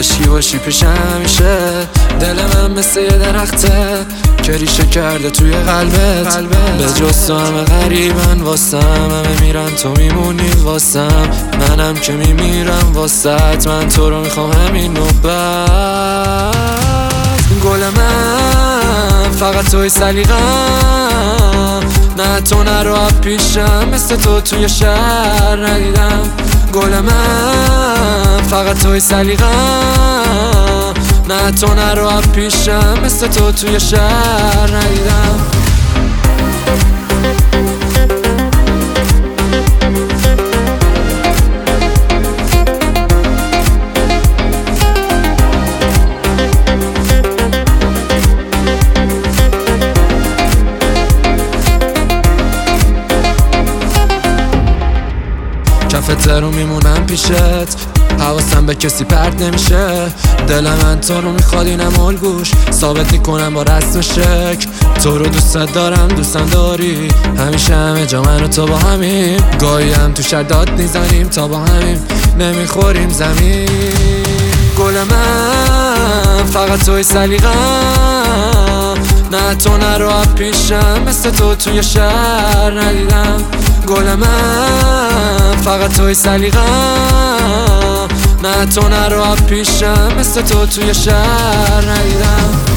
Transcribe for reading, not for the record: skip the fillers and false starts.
کاشکی باشی پیش همیشه. دل من مثل یه درخته که ریشه کرده توی قلبت. به جز تو همه غریبن واسم، همه میرن تو میمونی واسم. منم که میمیرم واسط، من تو رو میخوام همین نوبت. گل من فقط توی سلیقم، نه تو نرو از پیشم، مثل تو توی شهر ندیدم. گل من فقط توی سلیقم، نه تو نرو از پیشم، مثل تو توی شهر ندیدم. کف رو میمونم پیشت، حواسم به کسی پرت نمیشه. دل من تو رو میخواد، اینم الگوش ثابت میکنم با رسم شکل. تو رو دوست دارم دوستم داری، همیشه همه جا من و تو با همیم. گاهی هم تو شهر داد میزنیم تا با همیم نمیخوریم زمین. گل من فقط توی سلیقم، نه تو نرو از پیشم، مثل تو توی شهر ندیدم. گل من فقط توی سلیقم، نه تو نرو از پیشم، مثل تو توی شهر ندیدم.